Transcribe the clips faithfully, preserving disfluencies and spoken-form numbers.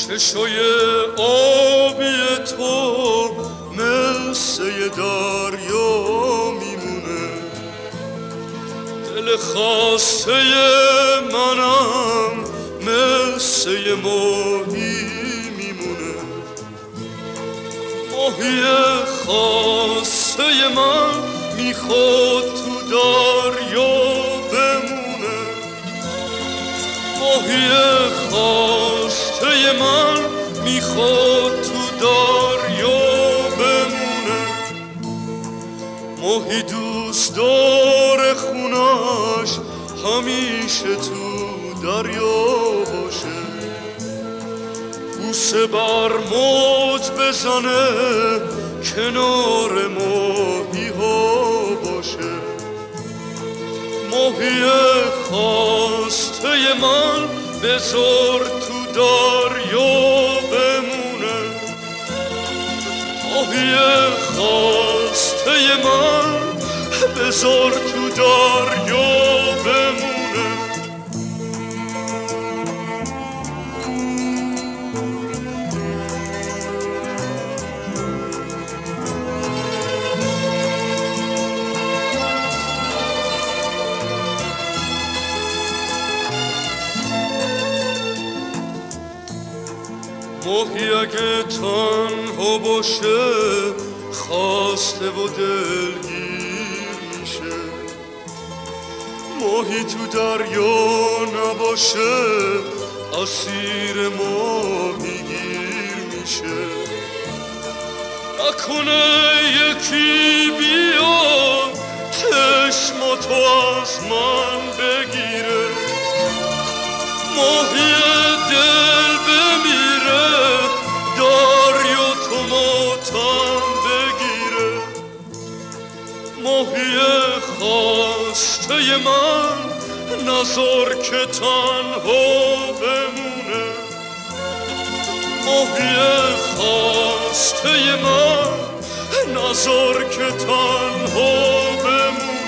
چشای آبی تو مثل دریا میمونه، دل خسته منم مثل ماهی میمونه. ماهی خسته من میخواد تو دریا بمونه، ماهی خسته من میخواد تو دریا بمونه. ماهی دوست داره خونش همیشه تو دریا باشه، بوسه بر موج بزنه کنار ماهی ها باشه. ماهی خسته من بذار تو دریا بمونه، ماهی خسته من بذار تو دریا بمونه. ماهی اگه تنها باشه خسته و دلگیر میشه، ماهی تو دریا نباشه اسیر ماهیگیر میشه. نکنه یکی بیاد چشماتو از من بگیره، ماهی دل بمیره دریا تو ماتم بگیره. ماهی خسته من نذار که تنها بمونه، ماهی خسته من نذار که تنها بمونه.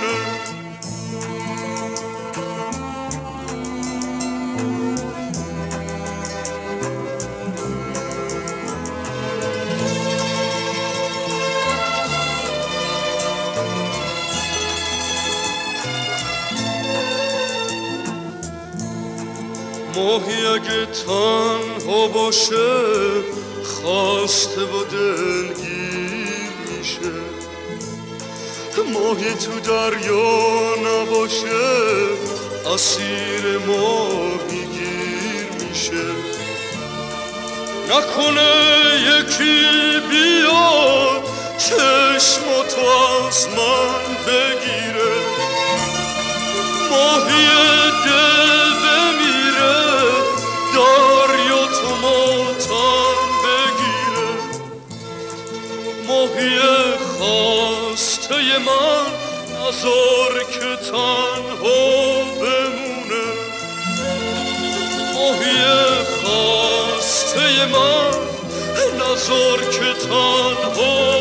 ماهی اگه تنها باشه خسته و دلگیر میشه، ماهی تو دریا نباشه اسیر ماهیگیر میشه. نکنه یکی بیاد چشماتو از من بگیره، ماهی دل بمیره دریا تو ماتم بگیره. ماهی خسته من نذار که تنها بمونه، ماهی خسته من نذار که تنها